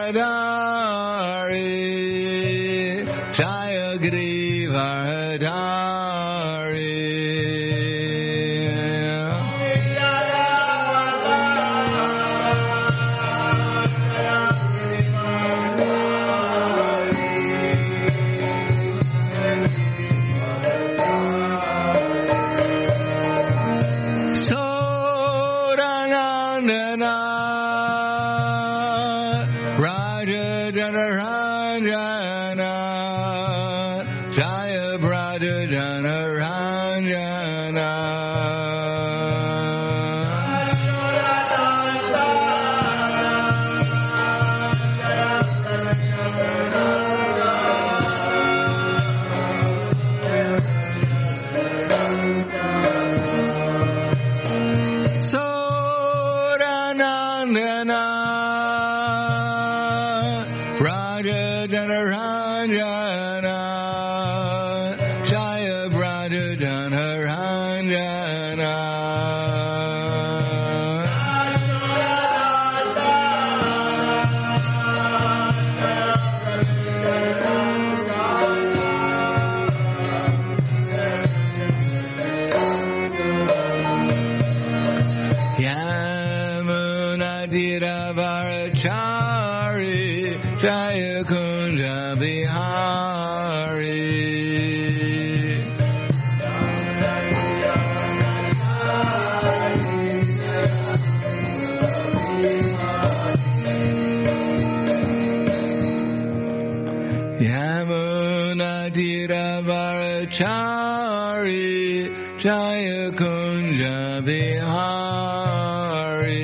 Jaya Giridharadhari Jaya Kunja Bihari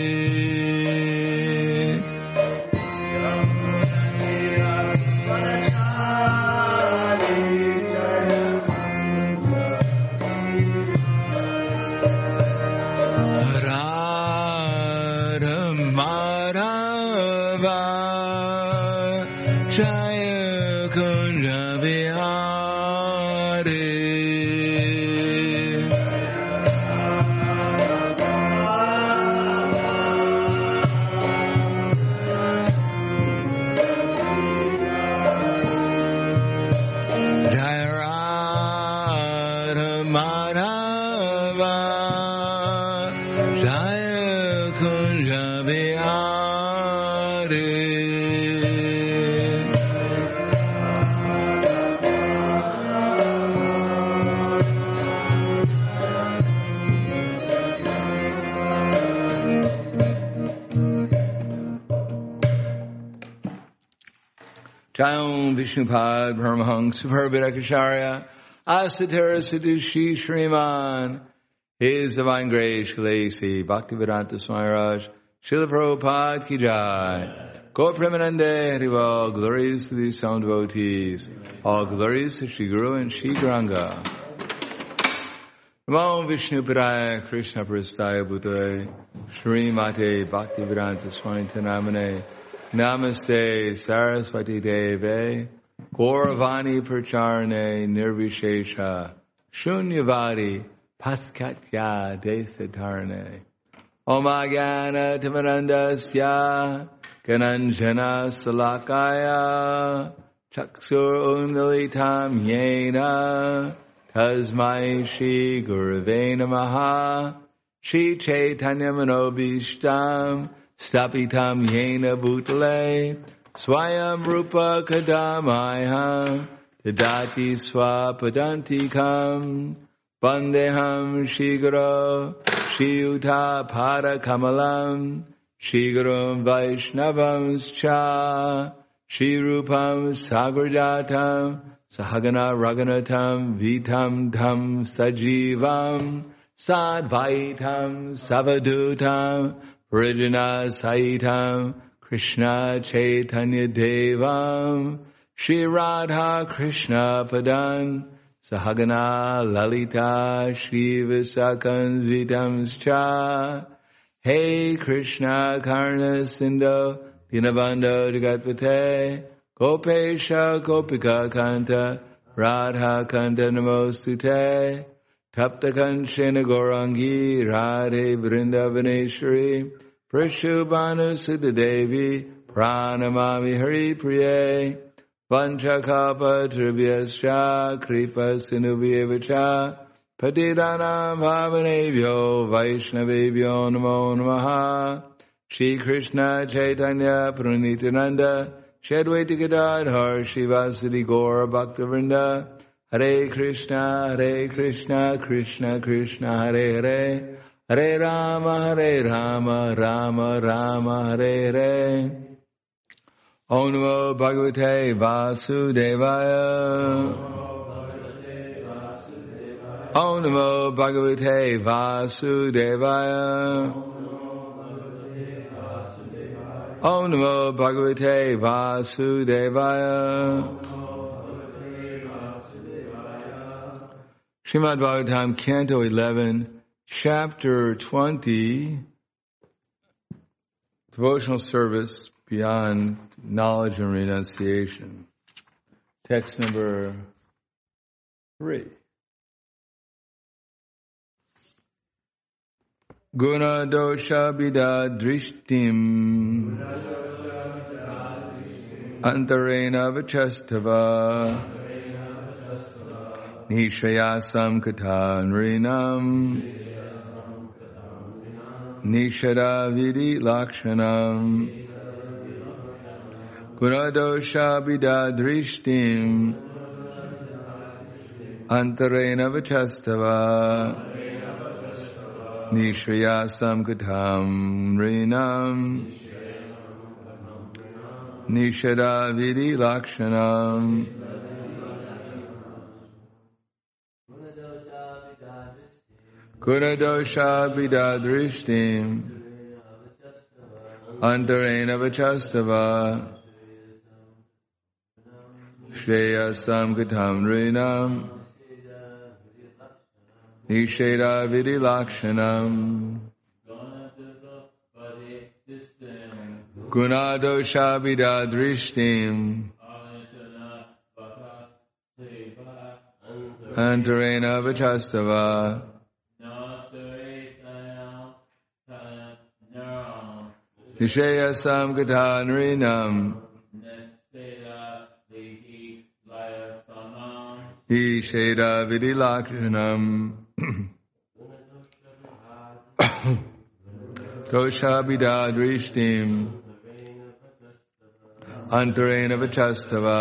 Radha Madhava Jaya Kunja Bihari Jayam Vishnupad Paramahansa Superbidakacharya Asatara Sadushi Shriman His Divine Grace Shalasi Bhaktivedanta Swami Raj Srila Prabhupada Ki Jai Gaur Premanande Harival Glories to the sound devotees All glories to Shri Guru and Shri Garanga Namo Vishnupadaya Krishna Prastaya Bhutale Shri Mate Bhaktivedanta Swami Tanamane Namaste Saraswati Deve Gauravani Pracharane Nirvishesha Shunyavadi Paskatya Desatarane Om Agana Timarandasya Gananjana Salakaya Chaksur Undalitam Yena Tasmai Shri Gurave Namaha Shri Chaitanya Manobishtam Stapitam Yena Bhutale Swayam Rupa Kadamaya Tadati Swapadantikam Vandeham Shiguro Shiyuta Pada Kamalam Shigurum Vaishnavamscha Shirupam Sagrajatam Sahagana Raganatam Vitam Tam Sajivam Sadvaitam Savadutam Vrijana Saitam Krishna Chaitanya Devam Shri Radha Krishna Padan Sahagana Lalita Shri Visakans Vitamscha Hey Krishna Karna Sindho Dinabandho Jagatpate Gopesha Gopika Kanta Radha Kanta Namostute Tapta Kanchena Gaurangi Radhe Vrindavaneshwari Prashubhanu Siddhadevi Pranamami Hari Priye Vanchakapa Tribhyascha Kripa Sinubhyevacha Patidanam Bhavanebhyo Vaishnavebhyo Namo Namaha Shri Krishna Chaitanya Pranityananda Shadvaita Gadadhar Shivasadi Gaura Bhaktivinoda Hare Krishna Krishna Krishna Hare Hare Hare Rama Rama Rama Hare Hare Om Namo Bhagavate Vasudevaya Om Namo Bhagavate Vasudevaya Om Namo Bhagavate Vasudevaya Srimad Bhagavatam, Canto 11, Chapter 20, Devotional Service Beyond Knowledge and Renunciation. Text number 3. Guna dosha bida drishtim antarena vachastava nishayasam katanrinam nishada vidi lakshanam gunadosha bida drishtim antarena vachastava nishayasam katanrinam nishada vidi lakshanam Kunadosha bidadrishtim antarena vachastava shreyasam katamrinam nisheda vidilakshanam Gunadosha bidadrishtim antarena vachastava Nishayasam katanrinam Isheda vidilakshanam Dosha bidadrishtim antarena vachastava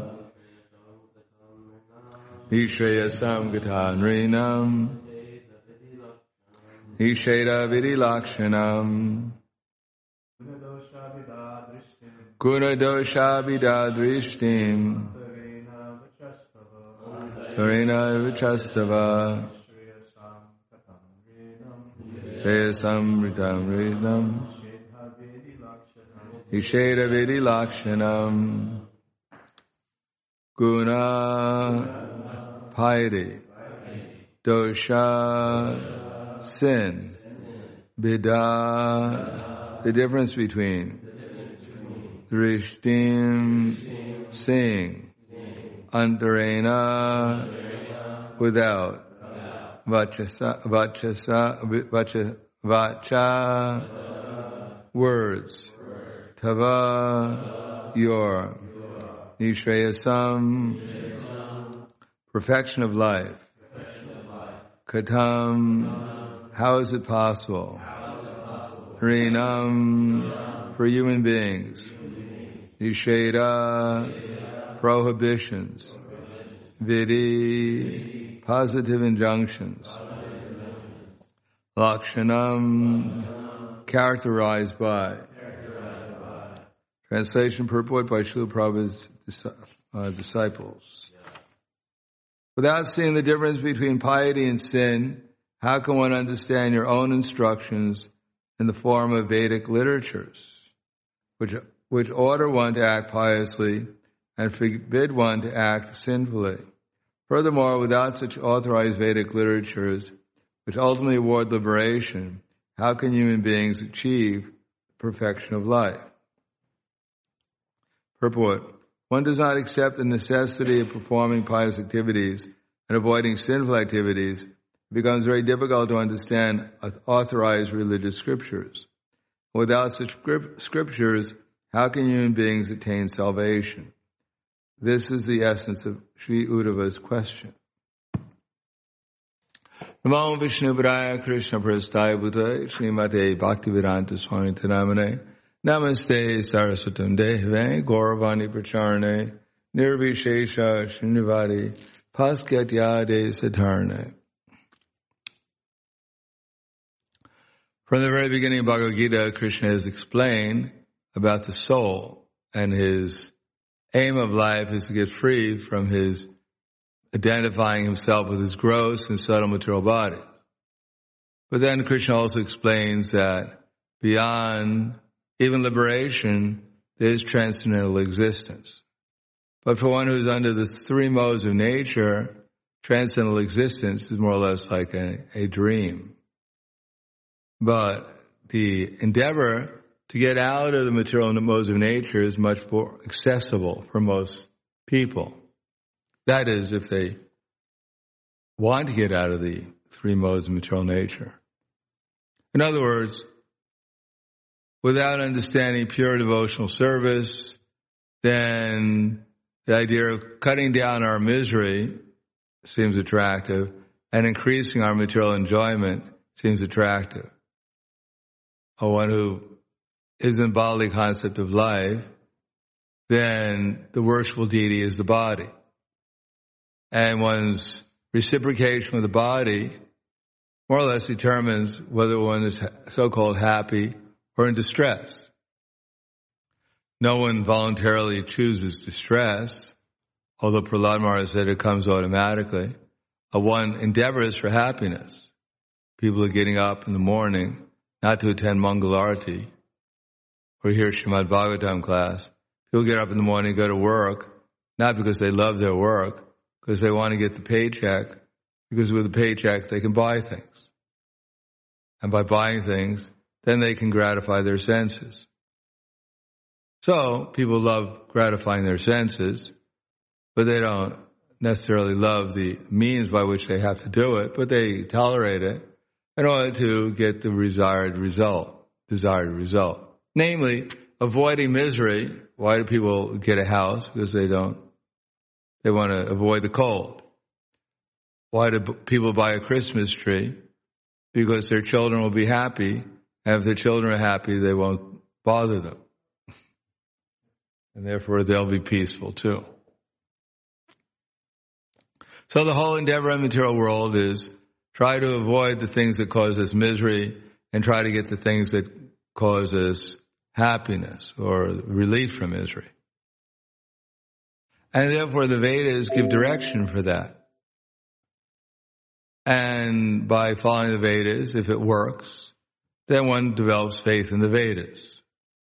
Nishayasam katanrinam Isheda vidilakshanam Gunadosha bidadrishtim Tarena vichastava Shayasam ritam Isheda vidilakshanam Guna paide Dosha sin Bida the difference between Drishtim, seeing, antarena, without, vacha, words, tava, your, nishreyasam, perfection of life, katam, how is it possible? Rinam, for human beings. Nisheda, prohibitions. Vidi, positive injunctions. Lakshanam, characterized by. Translation purport by Srila Prabhupada's disciples. Without seeing the difference between piety and sin, how can one understand your own instructions in the form of Vedic literatures, which order one to act piously and forbid one to act sinfully? Furthermore, without such authorized Vedic literatures, which ultimately award liberation, how can human beings achieve perfection of life? Purport. One does not accept the necessity of performing pious activities and avoiding sinful activities. It becomes very difficult to understand authorized religious scriptures. Without such scriptures, How can human beings attain salvation? This is the essence of Sri Uddhava's question. Namo Vishnu Padaya Krishna Prasthaya Bhutaya Srimate Bhaktivedanta Swami Namane Namaste Saraswatam Dehave Gauravani Pracharane Nirvishesha Srinivadi Paskatyade Sadharane. From the very beginning of Bhagavad Gita, Krishna has explained about the soul, and his aim of life is to get free from his identifying himself with his gross and subtle material body. But then Krishna also explains that beyond even liberation, there is transcendental existence. But for one who's under the three modes of nature, transcendental existence is more or less like a dream. But the endeavor to get out of the material modes of nature is much more accessible for most people. That is, if they want to get out of the three modes of material nature. In other words, without understanding pure devotional service, then the idea of cutting down our misery seems attractive, and increasing our material enjoyment seems attractive. Or one who isn't bodily concept of life, then the worshipful deity is the body. And one's reciprocation with the body more or less determines whether one is so-called happy or in distress. No one voluntarily chooses distress, although Prahlad Maharaj said it comes automatically. One endeavors for happiness. People are getting up in the morning not to attend Mangalarti or hear Srimad Bhagavatam class. People get up in the morning, go to work, not because they love their work, because they want to get the paycheck, because with the paycheck they can buy things. And by buying things, then they can gratify their senses. So, people love gratifying their senses, but they don't necessarily love the means by which they have to do it, but they tolerate it in order to get the desired result. Namely, avoiding misery. Why do people get a house? Because they want to avoid the cold. Why do people buy a Christmas tree? Because their children will be happy, and if their children are happy, they won't bother them. And therefore, they'll be peaceful too. So the whole endeavor in the material world is try to avoid the things that cause us misery and try to get the things that cause us happiness or relief from misery. And therefore the Vedas give direction for that. And by following the Vedas, if it works, then one develops faith in the Vedas.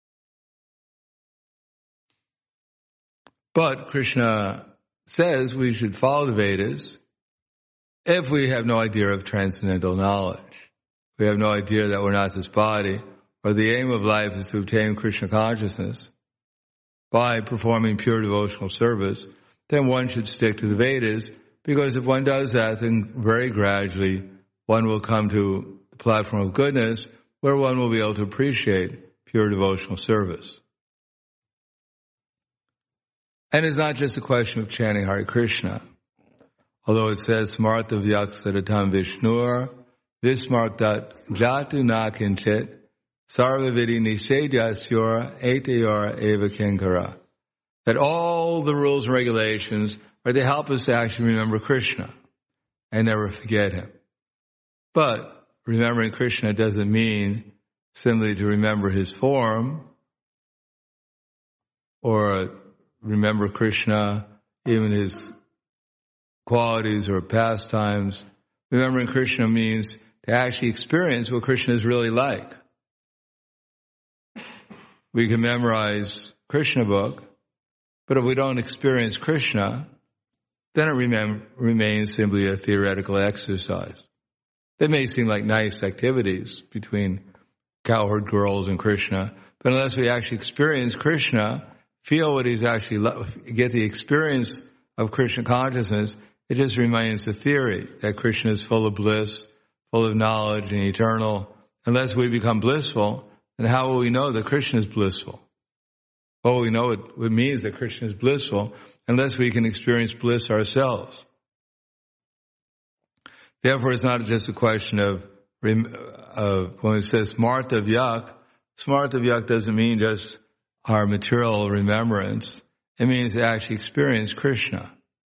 But Krishna says we should follow the Vedas if we have no idea of transcendental knowledge. We have no idea that we're not this body, or the aim of life is to obtain Krishna consciousness by performing pure devotional service, then one should stick to the Vedas, because if one does that, then very gradually one will come to the platform of goodness where one will be able to appreciate pure devotional service. And it's not just a question of chanting Hare Krishna. Although it says, Smarta Vyaksaratam Vishnur, Vismartat Jatu Nakinchit, Sarvavidi Nisedyasyor Etayor Eva Kinkara. That all the rules and regulations are to help us to actually remember Krishna and never forget Him. But remembering Krishna doesn't mean simply to remember His form or remember Krishna, even His qualities or pastimes. Remembering Krishna means to actually experience what Krishna is really like. We can memorize Krishna book, but if we don't experience Krishna, then it remains simply a theoretical exercise. They may seem like nice activities between cowherd girls and Krishna, but unless we actually experience Krishna, feel what He's actually, get the experience of Krishna consciousness, it just remains a theory that Krishna is full of bliss, full of knowledge and eternal. Unless we become blissful, then how will we know that Krishna is blissful? Oh, we know it means that Krishna is blissful unless we can experience bliss ourselves. Therefore, it's not just a question of when it says smarta vyak doesn't mean just our material remembrance. It means to actually experience Krishna.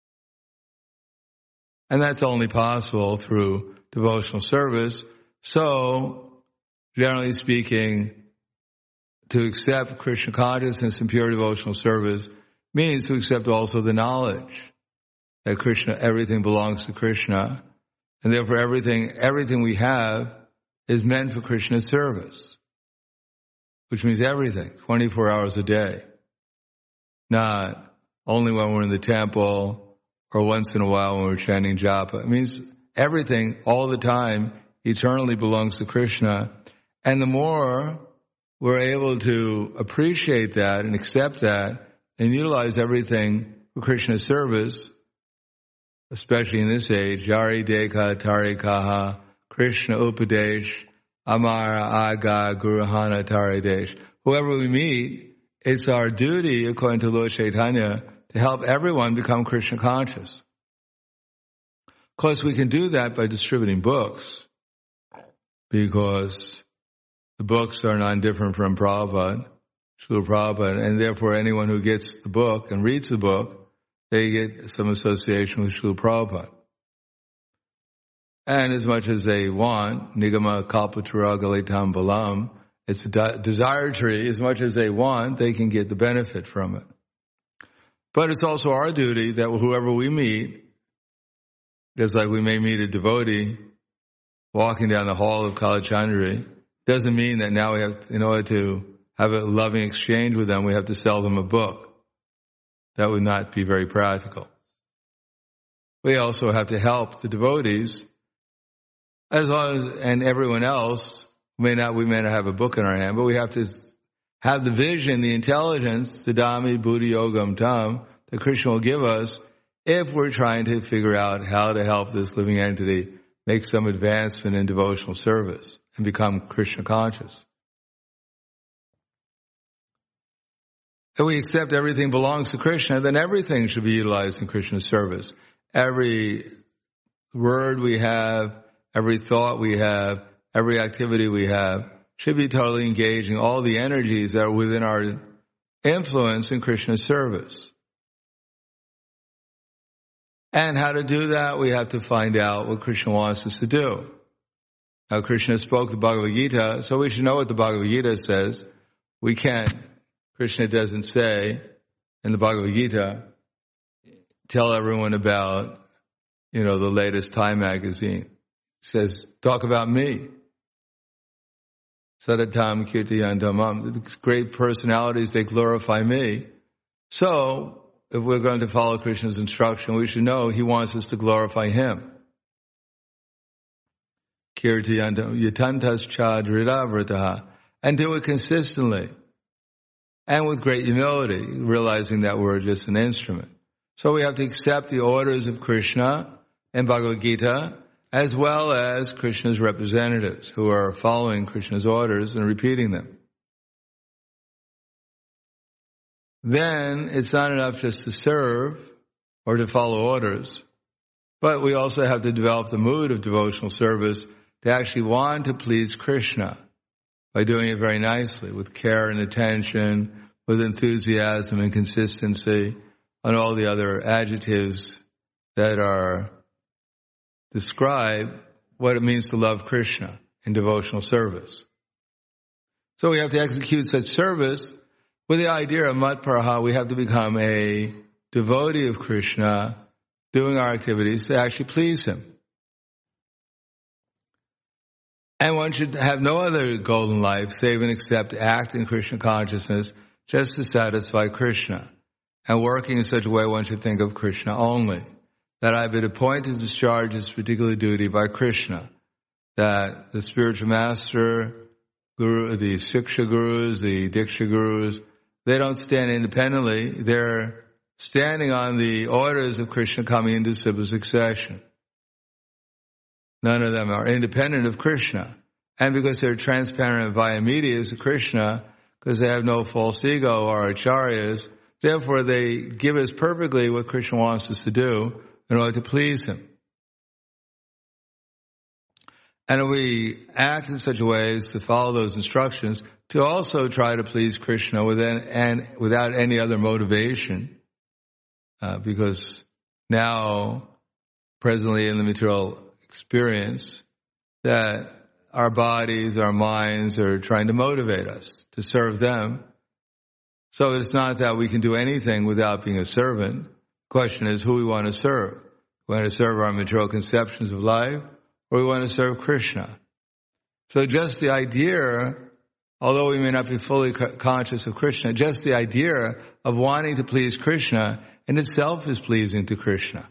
And that's only possible through devotional service. So, generally speaking, to accept Krishna consciousness and pure devotional service means to accept also the knowledge that Krishna, everything belongs to Krishna, and therefore everything we have is meant for Krishna's service, which means everything, 24 hours a day. Not only when we're in the temple or once in a while when we're chanting japa. It means everything, all the time, eternally belongs to Krishna. And the more we're able to appreciate that and accept that and utilize everything for Krishna's service, especially in this age, Yari Deka Tari Kaha, Krishna Upadesh, Amara Aga Guruhana Tari Desh. Whoever we meet, it's our duty, according to Lord Chaitanya, to help everyone become Krishna conscious. Of course, we can do that by distributing books, because the books are non-different from Prabhupada, Srila Prabhupada, and therefore anyone who gets the book and reads the book, they get some association with Srila Prabhupada. And as much as they want, Nigama Kalpatra Galitam Balam, it's a desire tree. As much as they want, they can get the benefit from it. But it's also our duty that whoever we meet, just like we may meet a devotee walking down the hall of Kalachandri, doesn't mean that now we have, in order to have a loving exchange with them, we have to sell them a book. That would not be very practical. We also have to help the devotees, as long as, and everyone else, we may not have a book in our hand, but we have to have the vision, the intelligence, the Dhammi Buddhi Yogam Tam, that Krishna will give us if we're trying to figure out how to help this living entity make some advancement in devotional service and become Krishna conscious. If we accept everything belongs to Krishna, then everything should be utilized in Krishna's service. Every word we have, every thought we have, every activity we have should be totally engaging all the energies that are within our influence in Krishna's service. And how to do that, we have to find out what Krishna wants us to do. Now, Krishna spoke the Bhagavad Gita, so we should know what the Bhagavad Gita says. We can't, Krishna doesn't say in the Bhagavad Gita, tell everyone about, the latest Time magazine. It says, talk about me. Sadatam Kirtiyantamam. The great personalities, they glorify me. So, if we're going to follow Krishna's instruction, we should know He wants us to glorify Him. Kirtiyantam yatantas chadritavrataha. And do it consistently. And with great humility, realizing that we're just an instrument. So we have to accept the orders of Krishna and Bhagavad Gita, as well as Krishna's representatives who are following Krishna's orders and repeating them. Then it's not enough just to serve or to follow orders, but we also have to develop the mood of devotional service to actually want to please Krishna by doing it very nicely, with care and attention, with enthusiasm and consistency, and all the other adjectives that are describe what it means to love Krishna in devotional service. So we have to execute such service with the idea of matparaha. We have to become a devotee of Krishna, doing our activities to actually please Him. And one should have no other goal in life save and except to act in Krishna consciousness just to satisfy Krishna. And working in such a way one should think of Krishna only. That I have been appointed to discharge this particular duty by Krishna. That the spiritual master, guru, the Siksha gurus, the Diksha gurus, they don't stand independently. They're standing on the orders of Krishna coming into civil succession. None of them are independent of Krishna. And because they're transparent via medias of Krishna, because they have no false ego or acharyas. Therefore, they give us perfectly what Krishna wants us to do in order to please him. And if we act in such a way as to follow those instructions, to also try to please Krishna without any other motivation, because now, presently in the material experience, that our bodies, our minds are trying to motivate us to serve them. So it's not that we can do anything without being a servant. The question is who we want to serve. We want to serve our material conceptions of life, or we want to serve Krishna. So just the idea, although we may not be fully conscious of Krishna, just the idea of wanting to please Krishna in itself is pleasing to Krishna.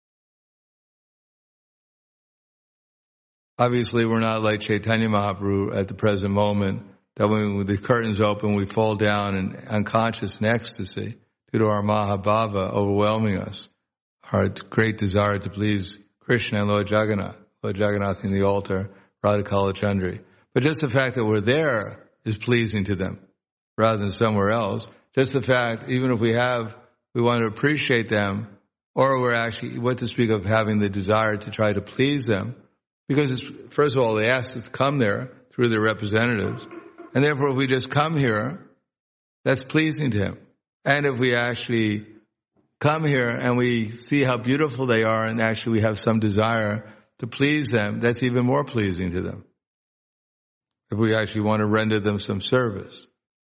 Obviously, we're not like Chaitanya Mahaprabhu at the present moment, that when the curtains open, we fall down in unconscious in ecstasy due to our Mahabhava overwhelming us, our great desire to please Krishna and Lord Jagannath in the altar, Radha Kalachandri. But just the fact that we're there is pleasing to them, rather than somewhere else. Just the fact, even if we want to appreciate them, or we're actually, what to speak of having the desire to try to please them, because first of all, they asked us to come there through their representatives. And therefore, if we just come here, that's pleasing to him. And if we actually come here and we see how beautiful they are and actually we have some desire to please them, that's even more pleasing to them. If we actually want to render them some service.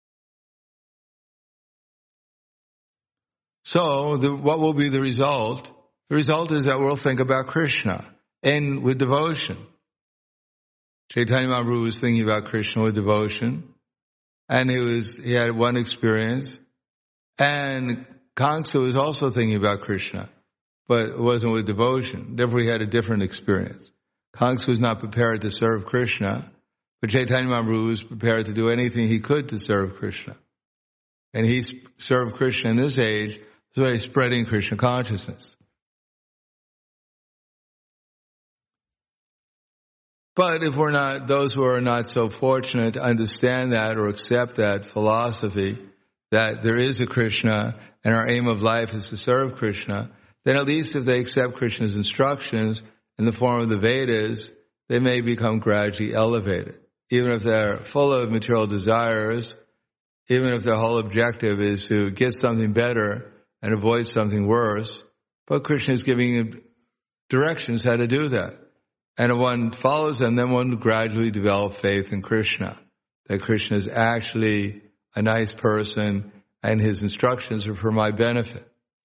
So, what will be the result? The result is that we'll think about Krishna. And with devotion. Chaitanya Mahaprabhu was thinking about Krishna with devotion. And he had one experience. And Kamsa was also thinking about Krishna. But it wasn't with devotion. Therefore he had a different experience. Kamsa was not prepared to serve Krishna. But Chaitanya Mahaprabhu was prepared to do anything he could to serve Krishna. And he served Krishna in this age by spreading Krishna consciousness. But if we're not, those who are not so fortunate to understand that or accept that philosophy, that there is a Krishna and our aim of life is to serve Krishna, then at least if they accept Krishna's instructions in the form of the Vedas, they may become gradually elevated. Even if they're full of material desires, even if their whole objective is to get something better and avoid something worse, but Krishna is giving directions how to do that. And if one follows them, then one gradually develop faith in Krishna. That Krishna is actually a nice person and his instructions are for my benefit.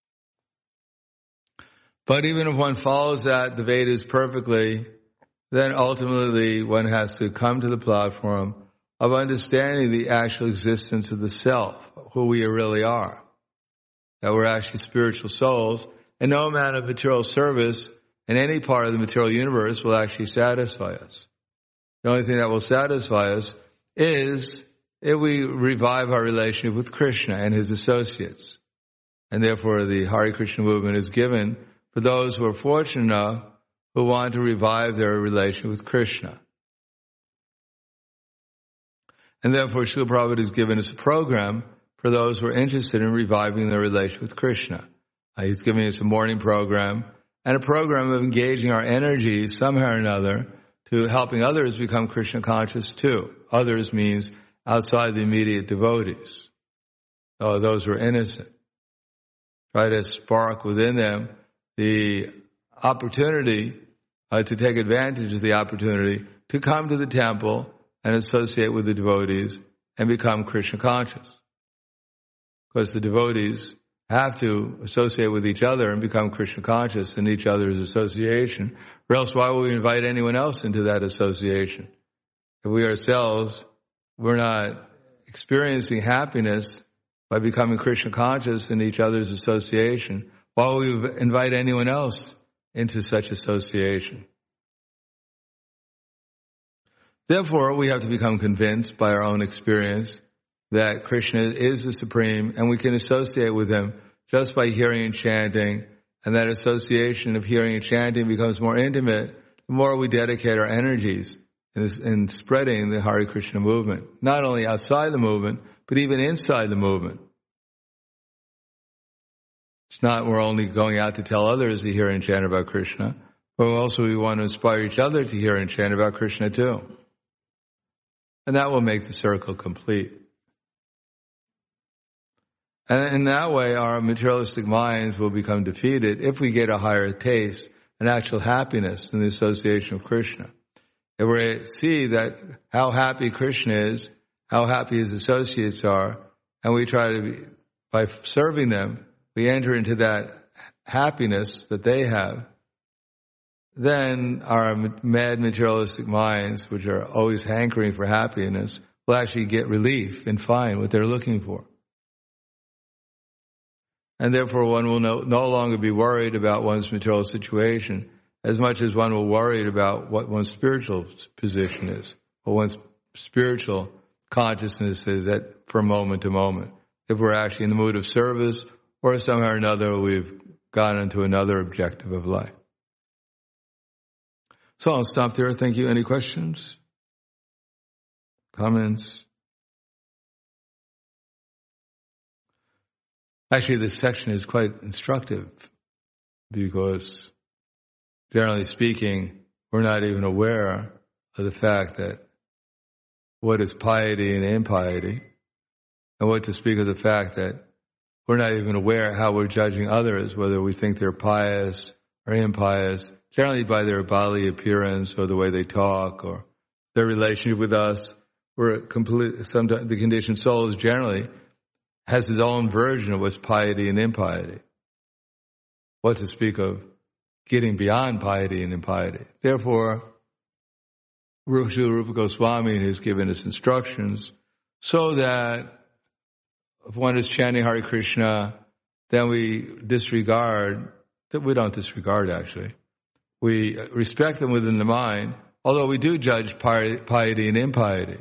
But even if one follows that, the Vedas perfectly, then ultimately one has to come to the platform of understanding the actual existence of the self, who we really are. That we're actually spiritual souls, and no amount of material service in any part of the material universe will actually satisfy us. The only thing that will satisfy us is if we revive our relationship with Krishna and his associates. And therefore the Hare Krishna movement is given for those who are fortunate enough who want to revive their relation with Krishna. And therefore Srila Prabhupada has given us a program for those who are interested in reviving their relation with Krishna. He's giving us a morning program and a program of engaging our energies somehow or another to helping others become Krishna conscious too. Others means outside the immediate devotees. Those who are innocent. Try to spark within them the opportunity to take advantage of the opportunity to come to the temple and associate with the devotees and become Krishna conscious. Because the devotees have to associate with each other and become Krishna conscious in each other's association, or else why would we invite anyone else into that association? If we ourselves, we're not experiencing happiness by becoming Krishna conscious in each other's association, why would we invite anyone else into such association? Therefore, we have to become convinced by our own experience that Krishna is the Supreme and we can associate with him just by hearing and chanting, and that association of hearing and chanting becomes more intimate the more we dedicate our energies in spreading the Hare Krishna movement, not only outside the movement, but even inside the movement. It's not we're only going out to tell others to hear and chant about Krishna, but also we want to inspire each other to hear and chant about Krishna too. And that will make the circle complete. And in that way, our materialistic minds will become defeated if we get a higher taste and actual happiness in the association of Krishna. If we see that how happy Krishna is, how happy his associates are, and we try to be, by serving them, we enter into that happiness that they have, then our mad materialistic minds, which are always hankering for happiness, will actually get relief and find what they're looking for. And therefore one will no longer be worried about one's material situation as much as one will worry about what one's spiritual position is, or one's spiritual consciousness is at from moment to moment. If we're actually in the mood of service, or somehow or another we've gone into another objective of life. So I'll stop there. Thank you. Any questions? Comments? Actually, this section is quite instructive because, generally speaking, we're not even aware of the fact that what is piety and impiety, and what to speak of the fact that we're not even aware how we're judging others, whether we think they're pious or impious, generally by their bodily appearance or the way they talk or their relationship with us. Sometimes the conditioned soul is generally has his own version of what's piety and impiety. What to speak of getting beyond piety and impiety. Therefore, Srila Rupa Goswami has given us instructions so that if one is chanting Hare Krishna, then we don't disregard actually. We respect them within the mind, although we do judge piety and impiety.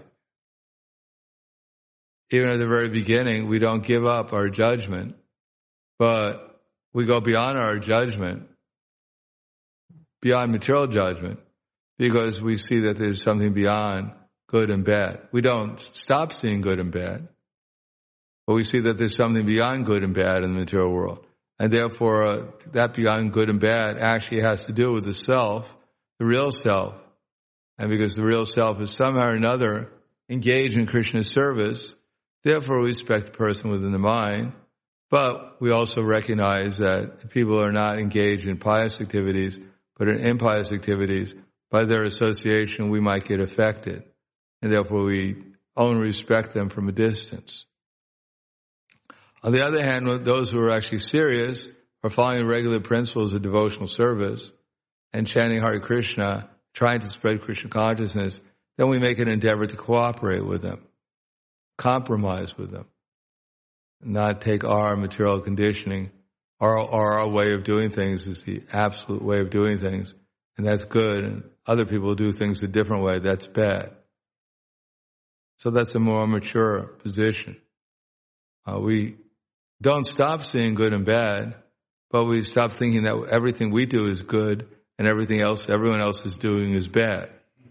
Even at the very beginning, we don't give up our judgment, but we go beyond our judgment, beyond material judgment, because we see that there's something beyond good and bad. We don't stop seeing good and bad, but we see that there's something beyond good and bad in the material world. And therefore, that beyond good and bad actually has to do with the self, the real self. And because the real self is somehow or another engaged in Krishna's service, therefore we respect the person within the mind, but we also recognize that if people are not engaged in pious activities, but in impious activities, by their association we might get affected. And therefore we only respect them from a distance. On the other hand, those who are actually serious, are following regular principles of devotional service, and chanting Hare Krishna, trying to spread Krishna consciousness, then we make an endeavor to cooperate with them, compromise with them, not take our material conditioning, our way of doing things is the absolute way of doing things, and that's good, and other people do things a different way, that's bad. So that's a more mature position. We don't stop seeing good and bad, but we stop thinking that everything we do is good and everyone else is doing is bad.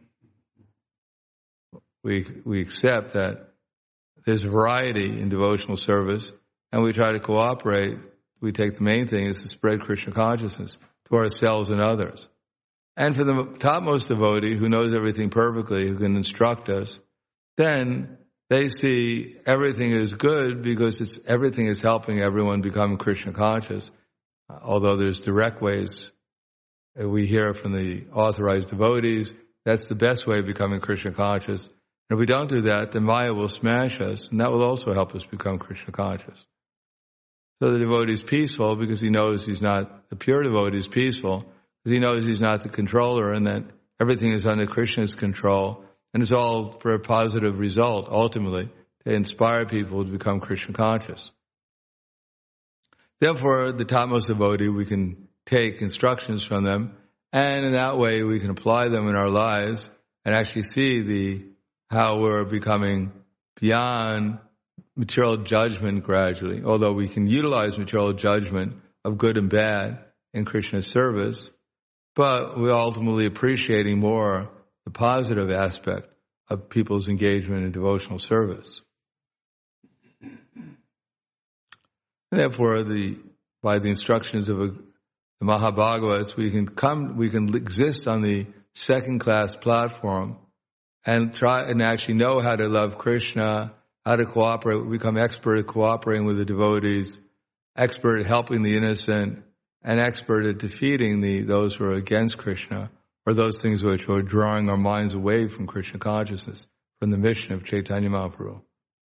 We accept that there's variety in devotional service, and we try to cooperate. We take the main thing is to spread Krishna consciousness to ourselves and others. And for the topmost devotee who knows everything perfectly, who can instruct us, then they see everything is good because everything is helping everyone become Krishna conscious. Although there's direct ways we hear from the authorized devotees, that's the best way of becoming Krishna conscious. And if we don't do that, then Maya will smash us, and that will also help us become Krishna conscious. So the devotee is peaceful because he knows the pure devotee is peaceful because he knows he's not the controller and that everything is under Krishna's control. And it's all for a positive result, ultimately, to inspire people to become Krishna conscious. Therefore, the topmost devotee, we can take instructions from them, and in that way we can apply them in our lives and actually see how we're becoming beyond material judgment gradually. Although we can utilize material judgment of good and bad in Krishna's service, but we're ultimately appreciating more the positive aspect of people's engagement in devotional service. Therefore, by the instructions of the Mahabhagavats, we can exist on the second-class platform and try and actually know how to love Krishna, how to cooperate, become expert at cooperating with the devotees, expert at helping the innocent, and expert at defeating those who are against Krishna, or those things which are drawing our minds away from Krishna consciousness, from the mission of Chaitanya Mahaprabhu.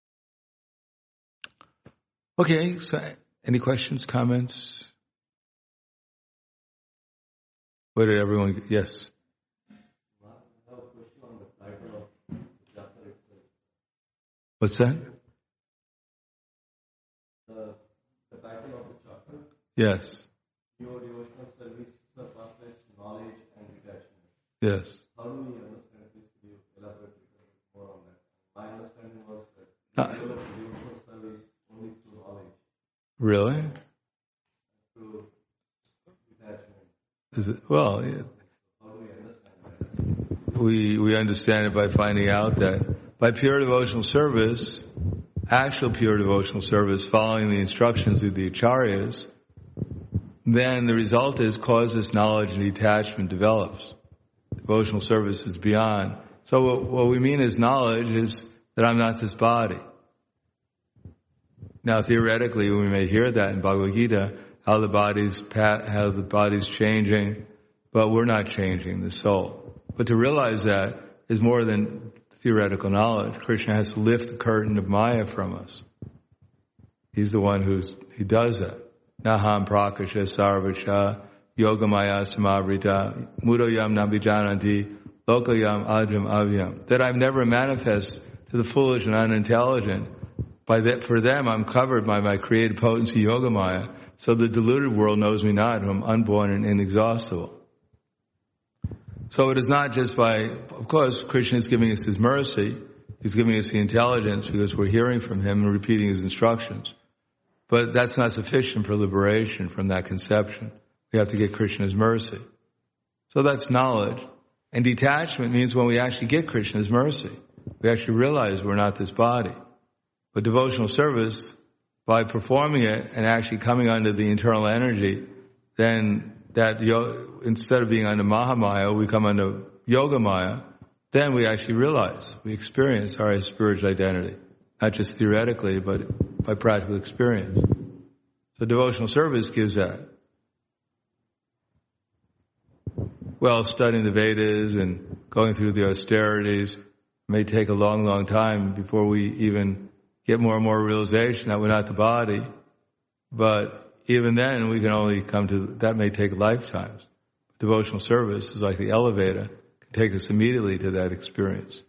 Okay, so any questions, comments? What did everyone, yes? What's that? The title of the chapter? Yes. Your devotional service surpasses knowledge and detachment. Yes. How do we understand this? Could you elaborate more on that? My understanding was that the devotional service only through knowledge. Really? Through detachment. Is it? Well, yeah. How do we understand that? We understand it by finding out that by pure devotional service, actual pure devotional service, following the instructions of the acharyas, then the result is causes knowledge and detachment develops. Devotional service is beyond. So what we mean as knowledge is that I'm not this body. Now theoretically, we may hear that in Bhagavad Gita, how the body's changing, but we're not changing the soul. But to realize that is more than theoretical knowledge. Krishna has to lift the curtain of Maya from us. He's the one he does that. Naham prakasha sarvasha yogamaya samavrita mudoyam nabijananti lokayam ajam avyam. That I'm never manifest to the foolish and unintelligent. For them I'm covered by my creative potency yogamaya, so the deluded world knows me not, who I'm unborn and inexhaustible. So it is not just of course, Krishna is giving us His mercy. He's giving us the intelligence because we're hearing from Him and repeating His instructions. But that's not sufficient for liberation from that conception. We have to get Krishna's mercy. So that's knowledge. And detachment means when we actually get Krishna's mercy, we actually realize we're not this body. But devotional service, by performing it and actually coming under the internal energy, then instead of being under Mahamaya, we come under Yogamaya, then we actually realize, we experience our spiritual identity. Not just theoretically, but by practical experience. So devotional service gives that. Well, studying the Vedas and going through the austerities may take a long, long time before we even get more and more realization that we're not the body. But even then, we can only come to, that may take lifetimes. Devotional service is like the elevator, can take us immediately to that experience.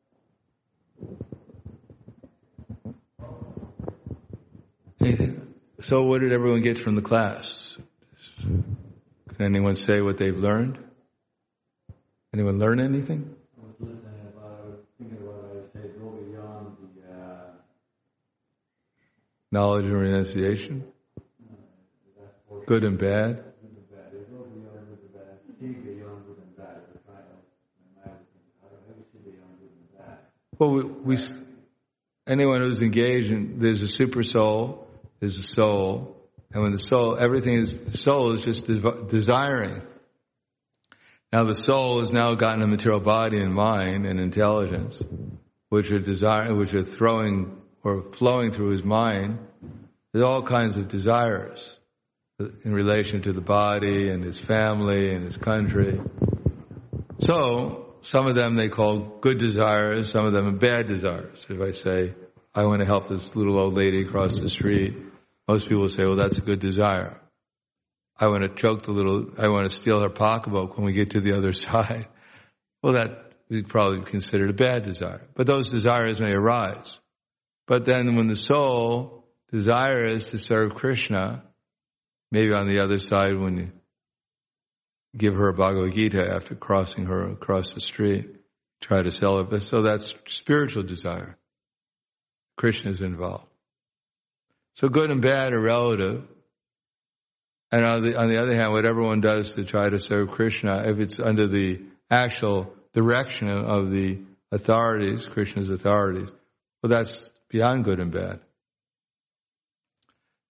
So what did everyone get from the class? Can anyone say what they've learned? Anyone learn anything? I was thinking about what I would say, go beyond the knowledge and renunciation? Good and bad? Good and bad. There's no beyond good and bad. See beyond good and bad. How do we see beyond good and bad? Well, anyone who's engaged in, there's a super soul, there's a soul, and when the soul is just desiring. Now the soul has now gotten a material body and mind and intelligence, which are flowing through his mind. There's all kinds of desires in relation to the body and his family and his country. So, some of them they call good desires, some of them are bad desires. If I say, I want to help this little old lady across the street, most people will say, well, that's a good desire. I want to steal her pocketbook when we get to the other side. Well, that we probably consider a bad desire. But those desires may arise. But then when the soul desires to serve Krishna, maybe on the other side when you give her a Bhagavad Gita after crossing her across the street, try to sell it. So that's spiritual desire. Krishna is involved. So good and bad are relative. And on the other hand, what everyone does to try to serve Krishna, if it's under the actual direction of the authorities, Krishna's authorities, well, that's beyond good and bad.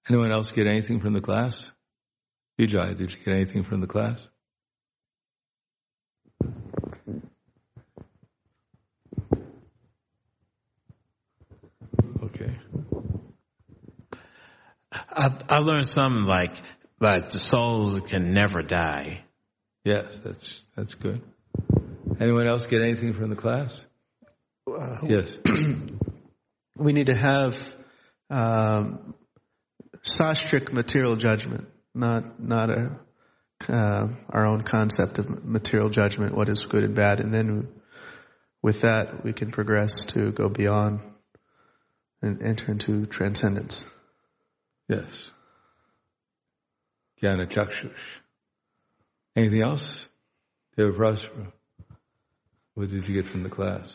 Anyone else get anything from the class? Vijay, did you get anything from the class? Okay. I learned something like the soul can never die. Yes, that's good. Anyone else get anything from the class? Yes. We need to have sastric material judgment, not our own concept of material judgment, what is good and bad, and then with that we can progress to go beyond and enter into transcendence. Yes. Jnana Chakshush. Anything else? Deva Praspara, what did you get from the class?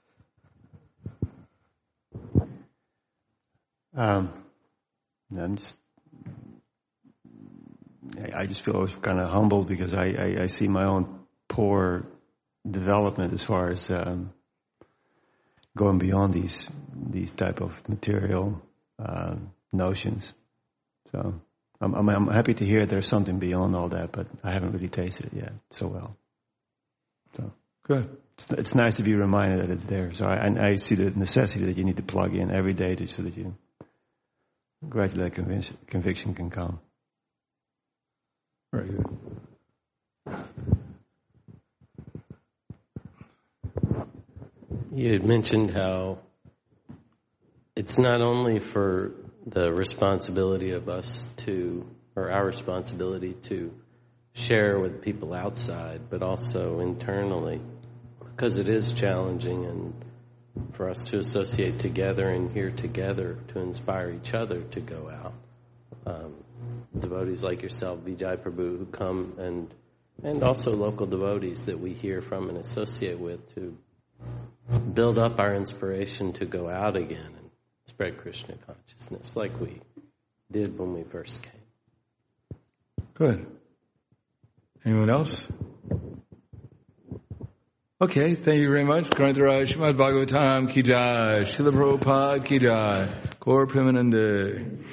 I just feel kind of humbled because I see my own poor development as far as going beyond these type of material notions. So I'm happy to hear there's something beyond all that, but I haven't really tasted it yet so well. So good. It's nice to be reminded that it's there. So I see the necessity that you need to plug in every day so that you gradually that conviction can come. Very good. You had mentioned how it's not only for the responsibility of us or our responsibility to share with people outside, but also internally, because it is challenging, and for us to associate together and here together to inspire each other to go out. Devotees like yourself, Vijay Prabhu, who come, and also local devotees that we hear from and associate with, to build up our inspiration to go out again and spread Krishna consciousness like we did when we first came. Good. Anyone else? Okay, thank you very much. Grantaraj Srimad Bhagavatam Ki Jai, Srila Prabhupada Ki Jai, Gaur Premanande.